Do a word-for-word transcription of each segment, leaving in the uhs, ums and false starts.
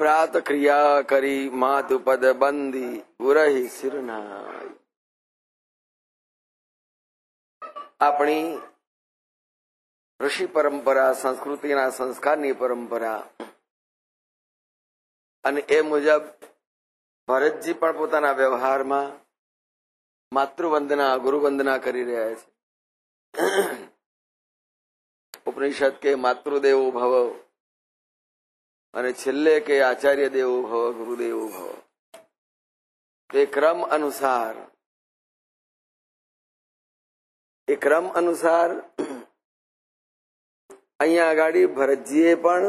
પ્રાત ક્રિયા કરી માતુ પદ બંધી ગુરહી શિરનાય. આપણી ઋષિ પરંપરા, સંસ્કૃતિના સંસ્કારની પરંપરા અને એ મુજબ ભરતજી પણ પોતાના વ્યવહારમાં માતૃવંદના, ગુરુવંદના કરી રહ્યા છે. ઉપનિષદ કે માતૃદેવો ભવ અને છેલ્લે કે આચાર્ય દેવો ભવ, ગુરુદેવો ભવ. તે ક્રમ અનુસાર એ ક્રમ અનુસાર અહીંયા આગળ ભરતજીએ પણ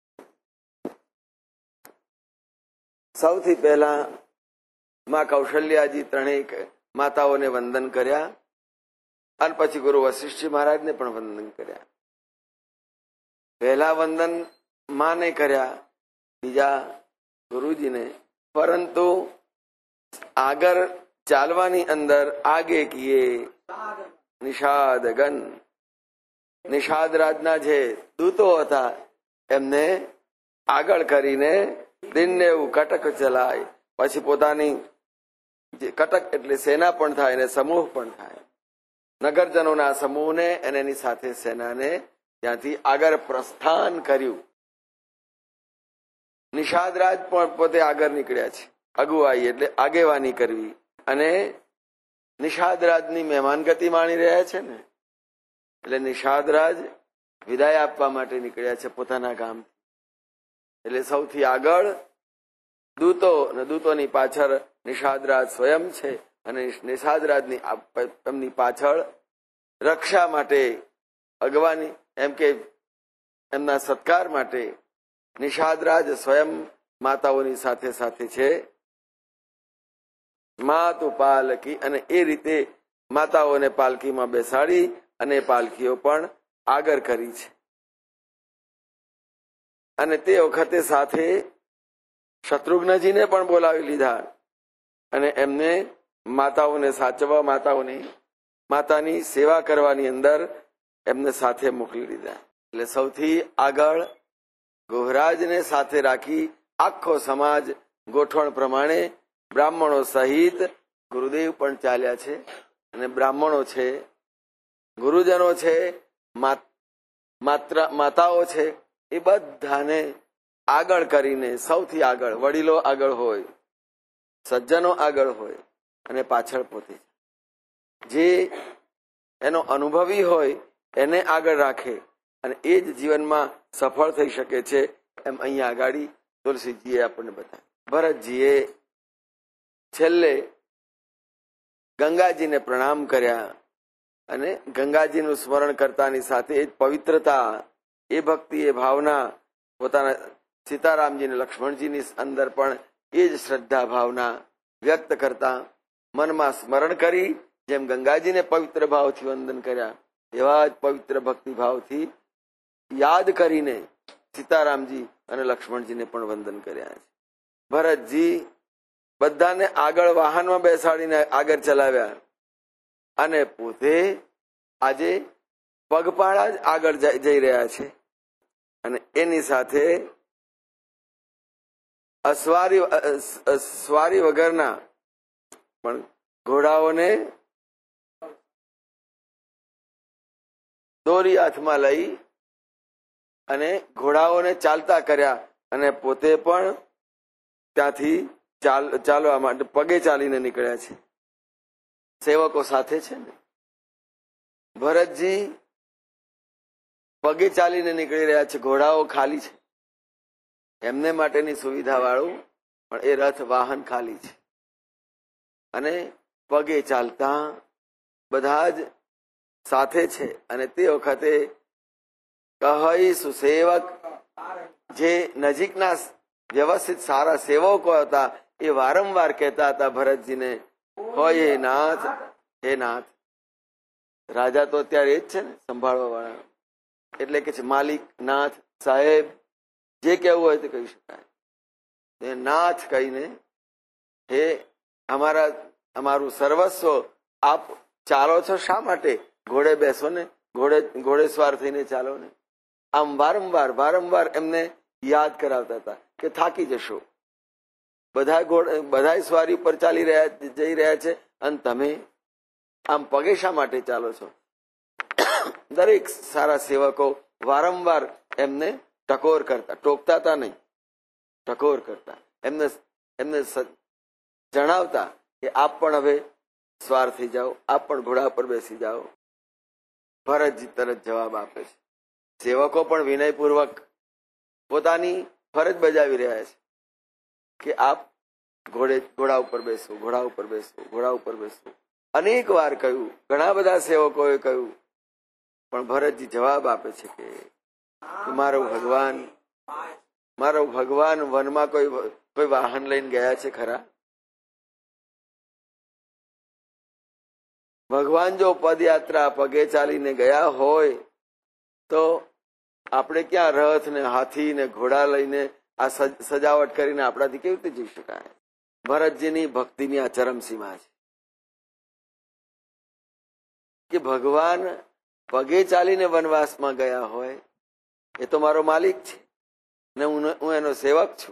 સૌથી પહેલા માં કૌશલ્યાજી ત્રણેય માતાઓને વંદન કર્યા અને પછી ગુરુ વશિષ્ઠજી મહારાજને પણ વંદન કર્યા. પહેલા વંદન માને કર્યા, બીજા ગુરુજીને. પરંતુ આગળ ચાલવાની અંદર આગે કીએ નિષાદ ગન, નિષાદ રાજના જે દૂતો હતા એમને આગળ કરીને દિનને એવું કટક ચલાય. પછી પોતાની જે કટક એટલે સેના પણ થાય અને સમૂહ પણ થાય. નગરજનોના સમૂહને અને એની સાથે સેનાને ત્યાંથી આગળ પ્રસ્થાન કર્યું. નિષાદરાજ પણ પોતે આગળ નીકળ્યા છે. અગુવાઈ એટલે આગેવાની કરવી. અને નિષાદરાજની મહેમાનગતિ માણી રહ્યા છે ને, એટલે નિષાદરાજ વિદાય આપવા માટે નીકળ્યા છે પોતાના ગામ. એટલે સૌથી આગળ દૂતો અને દૂતોની પાછળ નિષાદરાજ સ્વયં છે અને નિષાદરાજની એમની પાછળ રક્ષા માટે, અગવાની એમ કે એમના સત્કાર માટે નિષાદરાજ સ્વયં માતાઓની સાથે સાથે છે. માતુ પાલકી, અને એ રીતે માતાઓને પાલકીમાં બેસાડી અને પાલકીઓ પણ આગળ કરી છે. અને તે વખતે સાથે શત્રુઘ્નજીને પણ બોલાવી લીધા અને એમને માતાઓને સાચવવા, માતાઓની માતાની સેવા કરવાની અંદર એમને સાથે મોકલી દીધા. એટલે સૌથી આગળ ગોહરાજને સાથે રાખી આખો સમાજ ગોઠવણ પ્રમાણે બ્રાહ્મણો સહિત ગુરુદેવ પણ ચાલ્યા છે. અને બ્રાહ્મણો છે, ગુરુજનો છે, માત્ર માતાઓ છે, એ બધાને આગળ કરીને સૌથી આગળ વડીલો આગળ હોય, સજ્જનો આગળ હોય અને પાછળ પોતે જે એનો અનુભવી હોય એને આગળ રાખે અને એ જ જીવનમાં સફળ થઈ શકે છે. એમ અહીંયા આગળ તુલસીજીએ આપણને બતાવ્યું. ભરતજીએ છેલ્લે ગંગાજીને પ્રણામ કર્યા અને ગંગાજીનું સ્મરણ કરતાની સાથે એ પવિત્રતા, એ ભક્તિ, એ ભાવના પોતાના સીતારામજી અને લક્ષ્મણજીની અંદર પણ એ જ શ્રદ્ધા ભાવના વ્યક્ત કરતા મનમાં સ્મરણ કરી, જેમ ગંગાજીને પવિત્ર ભાવથી વંદન કર્યા એવા જ પવિત્ર ભક્તિ ભાવથી યાદ કરીને સીતારામજી અને લક્ષ્મણજીને પણ વંદન કર્યા છે. ભરતજી બધાને આગળ વાહનમાં બેસાડીને આગળ ચલાવ્યા અને પોતે આજે પગપાળા જ આગળ જઈ રહ્યા છે. અને એની સાથે અસવારી સ્વારી વગરના પણ ઘોડાઓને દોરી હાથમાં લઈ અને ઘોડાઓને ચાલતા કર્યા અને પોતે પણ ત્યાંથી ચાલ ચાલવા માટે પગે ચાલીને નીકળ્યા છે. સેવકો સાથે છે ને. ભરતજી પગે ચાલીને નીકળી રહ્યા છે, ઘોડાઓ ખાલી છે. એમને માટેની સુવિધા વાળું પણ એ રથ વાહન ખાલી છે. અને પગે ચાલતા બધા જ સાથે છે. અને તે વખતે કહી સુસેવક, જે નજીકના વ્યવસ્થિત સારા સેવકો હતા એ વારંવાર કહેતા હતા ભરતજીને, હોય હે નાથ, હે નાથ. રાજા તો અત્યારે એ જ છે ને સંભાળવા વાળા, એટલે કે છે માલિક, નાથ, સાહેબ, જે કહેવું હોય તે કહી શકાય. નાથ કહીને, હે અમારા અમારું સર્વસ્વ આપ ચાલો છો શા માટે? ઘોડે બેસો ને, ઘોડે ઘોડે સ્વાર થઈને ચાલો ને. આમ વારંવાર વારંવાર એમને યાદ કરાવતા હતા. કે થાકી જશો. બધા ઘોડા બધા સ્વારી પર ચાલી રહ્યા જઈ રહ્યા છે અને તમે આમ પગે શા માટે ચાલો છો? દરેક સારા સેવકો વારંવાર એમને ટકોર કરતા, ટોકતા હતા નહીં, ટકોર કરતા, એમને એમને જણાવતા કે આપ પણ હવે સ્વાર થઈ જાઓ, આપ પણ ઘોડા પર બેસી જાઓ. ભરતજી તરત જવાબ આપે છે. સેવકો પણ વિનયપૂર્વક પોતાની ફરજ બજાવી રહ્યા છે કે આપ ઘોડે ઘોડા ઉપર બેસો, ઘોડા ઉપર બેસો, ઘોડા ઉપર બેસો. અનેક વાર કહ્યું, ઘણા બધા સેવકોએ કહ્યું, પણ ભરતજી જવાબ આપે છે કે મારો ભગવાન મારો ભગવાન વનમાં કોઈ કોઈ વાહન લઈને ગયા છે ખરા? ભગવાન જો પદયાત્રા પગે ચાલીને ગયા હોય તો આપણે ક્યાં રથ ને હાથી ને ઘોડા લઈને આ સજાવટ કરીને આપણાથી કેવી રીતે જઈ શકાય? ભરતજીની ભક્તિની આ ચરમસીમા છે કે ભગવાન પગે ચાલીને વનવાસમાં ગયા હોય, એ તો મારો માલિક છે ને હું એનો સેવક છું.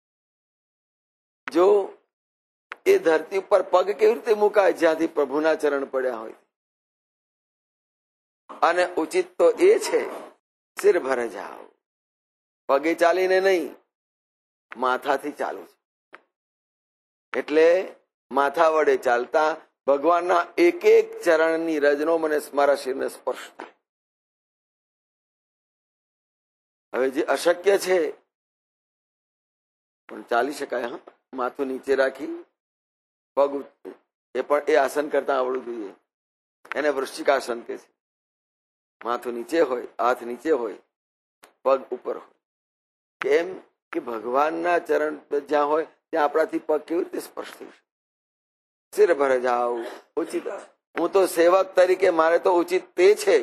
જો એ ધરતી ઉપર પગ કેવી રીતે મુકાય જ્યાંથી પ્રભુના ચરણ પડ્યા હોય? અને ઉચિત તો એ છે સિર ભરે જાઓ, પગે ચાલીને નહીં, માથાથી ચાલુ છે. એટલે માથા વડે ચાલતા ભગવાનના એક એક ચરણની રજનો મને મારા શિરને સ્પર્શ થાય. હવે જે અશક્ય છે પણ ચાલી શકાય. હા, માથું નીચે રાખી પગ, એ પણ એ આસન કરતા આવડવું જોઈએ. એને વૃશ્ચિકાસન કે છે. માથું નીચે હોય, હાથ નીચે હોય, પગ ઉપર હોય. કેમ કે ભગવાનના ચરણ જ્યાં હોય ત્યાં આપણાથી પગ કેવી રીતે સ્પર્શ થઈ શકે? સિર ભરે જાઓ, ઉચિત. હું તો સેવક તરીકે મારે તો ઉચિત તે છે,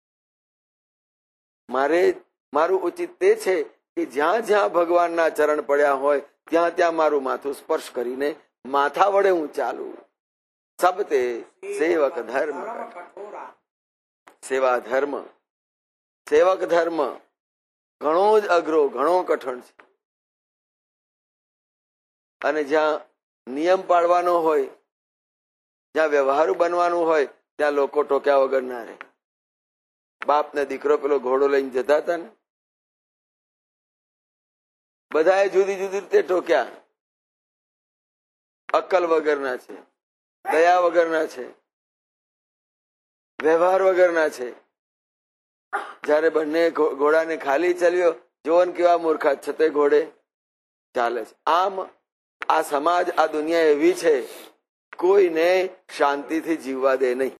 મારે મારું ઉચિત તે છે કે જ્યાં જ્યાં ભગવાનના ચરણ પડ્યા હોય ત્યાં ત્યાં મારું માથું સ્પર્શ કરીને માથા વડે હું ચાલું. સબતે સેવક ધર્મ, સેવા ધર્મ, સેવક ધર્મ ઘણો જ અઘરો, ઘણો કઠણ છે. અને જ્યાં નિયમ પાળવાનો હોય, જ્યાં વ્યવહારુ બનવાનું હોય ત્યાં લોકો ટોક્યા વગર ના રહે. બાપ ને દીકરો પેલો ઘોડો લઈને જતા હતા ને, બધાએ જુદી જુદી રીતે ટોક્યા. અક્કલ વગરના છે, દયા વગરના છે, વ્યવહાર વગરના છે. જયારે બંને ઘોડાને ખાલી ચલ્યો, જોવન કેવા મૂર્ખા છતે ઘોડે ચાલે છે. આમ આ સમાજ, આ દુનિયા એવી છે, કોઈને શાંતિથી જીવવા દે નહીં.